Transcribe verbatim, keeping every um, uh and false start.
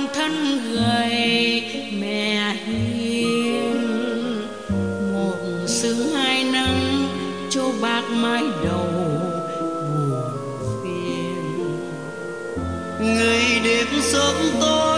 thân gầy mẹ hiền, một sương hai nắng cho bác mái đầu buồn phiền. Người đẹp sớm tối